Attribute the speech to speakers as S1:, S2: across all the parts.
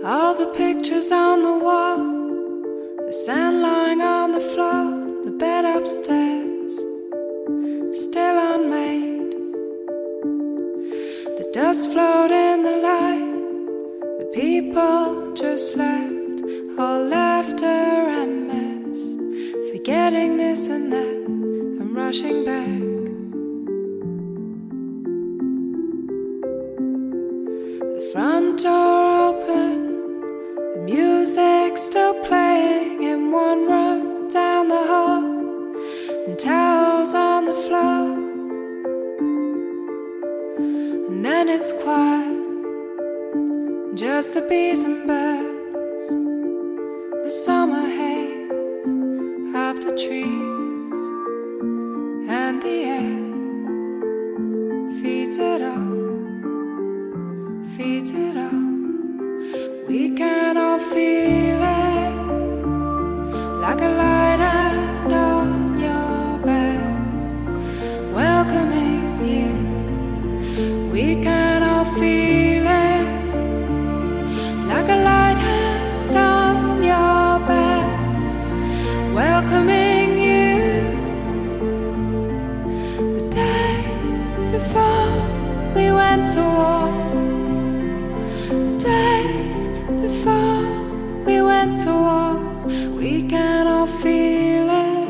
S1: All the pictures on the wall, the sand lying on the floor, the bed upstairs, still unmade. The dust float in the light, the people just left, all laughter and mess, forgetting this and that and rushing back. The front door open, the music still playing in one room down the hall, and towels on the floor. And then it's quiet, just the bees and birds, the summer haze of the trees, and the air feeds it all, feeds it all. We can all feel it, like a light hand on your back, welcoming you. We can all feel it, like a light hand on your back, welcoming you. The day before we went to war, the day before we went to war, we can all feel it.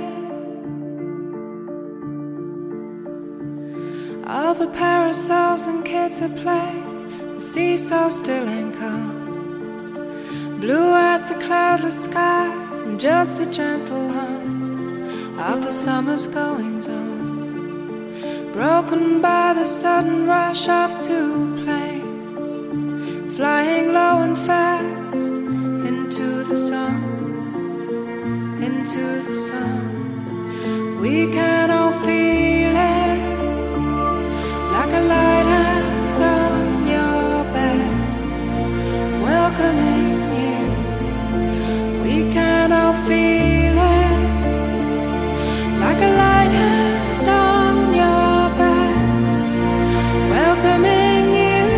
S1: All the parasols and kids at play, the seesaw still ain't calm, blue as the cloudless sky, and just the gentle hum of the summer's goings on, broken by the sudden rush of two planes, flying low and fast into the sun, into the sun. We can all feel it, like a light hand on your back, welcoming you. We can all feel it, like a light hand on your back, welcoming you.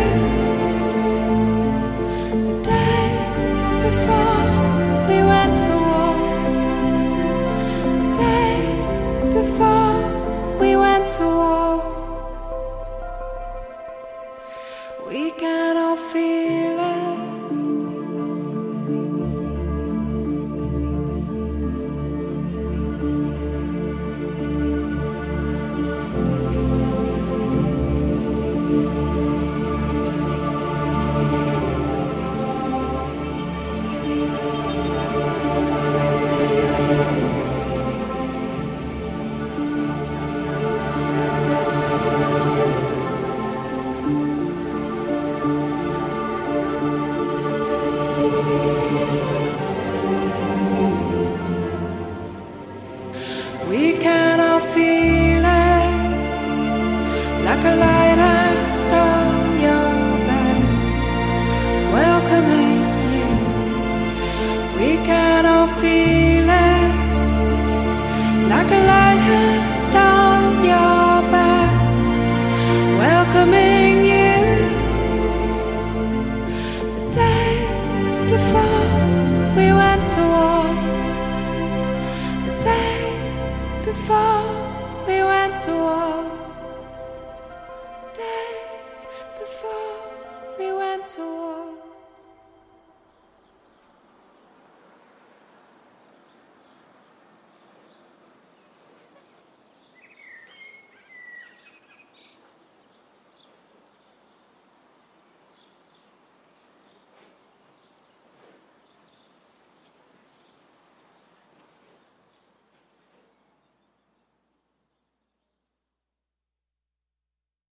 S1: The day before we went to war, the day before we went to war, we can all feel it. We can all feel it, like a light hand on your back, welcoming you. We can all feel it, like a light hand on your back, welcoming you. The day before we went to war, the day before we went to war, the day before we went to war.